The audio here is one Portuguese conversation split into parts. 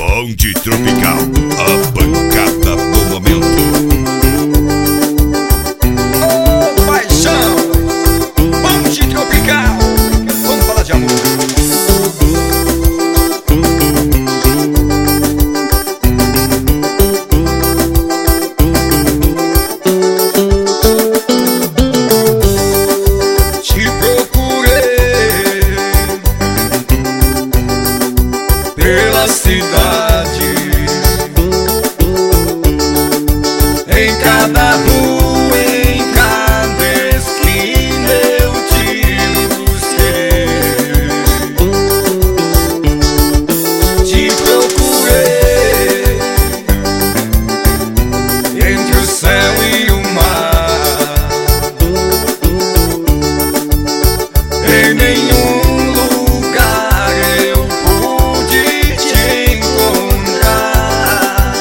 Bonde Tropical, a pancada do momento. Ô, paixão, Bonde Tropical, vamos falar de amor. Te procurei pela cidade, em cada rua, em cada esquina eu te busquei. Te procurei entre o céu e o mar, em nenhum lugar eu pude te encontrar.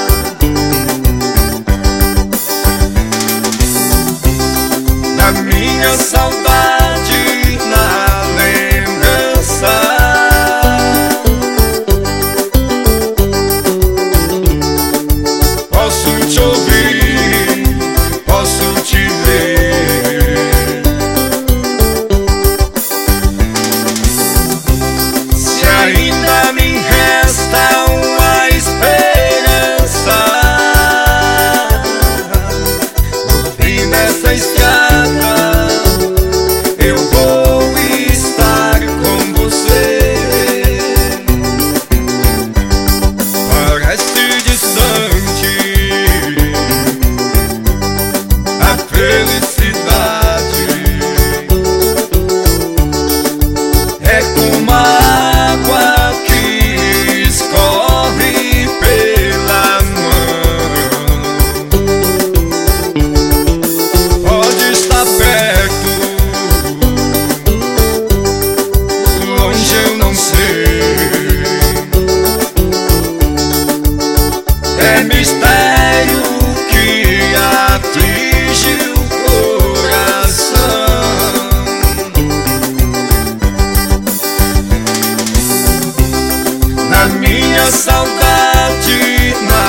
Na minha saudade, na lembrança, posso te ouvir, posso te ver. Se ainda me resta uma esperança, no fim dessa estrada eu vou estar com você. Parece distante a felicidade, é como a água que escorre pela mão. Pode estar perto, longe eu não sei. É mistério que aflige o coração. Na minha saudade,